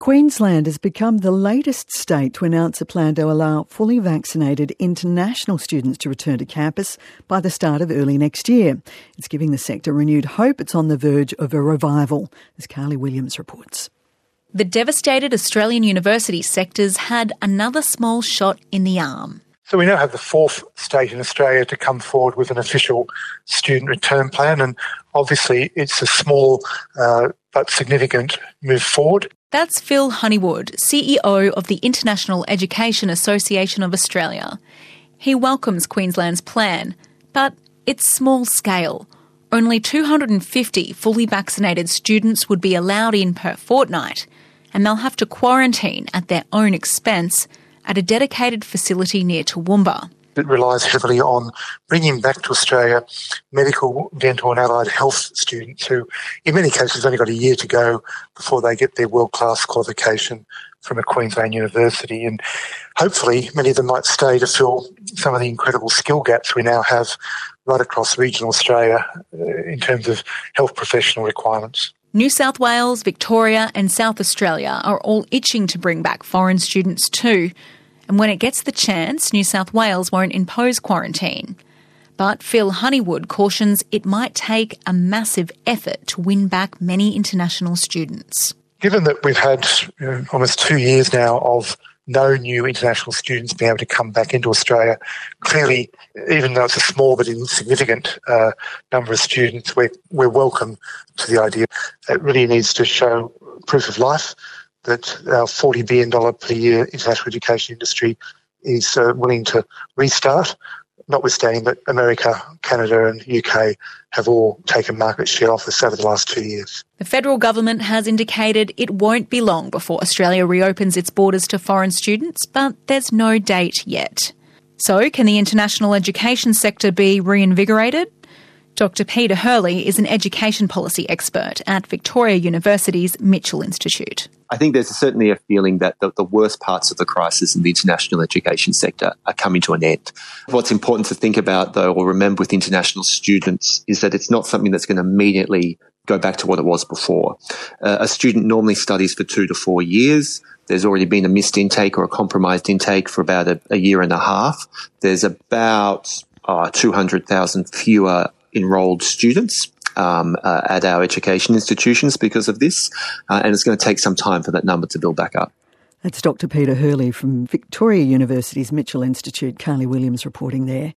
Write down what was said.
Queensland has become the latest state to announce a plan to allow fully vaccinated international students to return to campus by the start of early next year. It's giving the sector renewed hope it's on the verge of a revival, as Carly Williams reports. The devastated Australian university sectors had another small shot in the arm. So we now have the fourth state in Australia to come forward with an official student return plan, and obviously it's a small but significant move forward. That's Phil Honeywood, CEO of the International Education Association of Australia. He welcomes Queensland's plan, but it's small scale. Only 250 fully vaccinated students would be allowed in per fortnight, and they'll have to quarantine at their own expense at a dedicated facility near Toowoomba. It relies heavily on bringing back to Australia medical, dental and allied health students who, in many cases, have only got a year to go before they get their world-class qualification from a Queensland university. And hopefully many of them might stay to fill some of the incredible skill gaps we now have right across regional Australia in terms of health professional requirements. New South Wales, Victoria and South Australia are all itching to bring back foreign students too. And when it gets the chance, New South Wales won't impose quarantine. But Phil Honeywood cautions it might take a massive effort to win back many international students. Given that we've had almost 2 years now of no new international students being able to come back into Australia, clearly, even though it's a small but insignificant number of students, we're welcome to the idea. It really needs to show proof of life that our $40 billion per year international education industry is willing to restart, notwithstanding that America, Canada and UK have all taken market share off us over the last 2 years. The federal government has indicated it won't be long before Australia reopens its borders to foreign students, but there's no date yet. So can the international education sector be reinvigorated? Dr. Peter Hurley is an education policy expert at Victoria University's Mitchell Institute. I think there's certainly a feeling that the worst parts of the crisis in the international education sector are coming to an end. What's important to think about, though, or remember with international students, is that it's not something that's going to immediately go back to what it was before. A student normally studies for 2 to 4 years. There's already been a missed intake or a compromised intake for about a year and a half. There's about 200,000 fewer enrolled students at our education institutions because of this, and it's going to take some time for that number to build back up. That's Dr. Peter Hurley from Victoria University's Mitchell Institute. Carly Williams reporting there.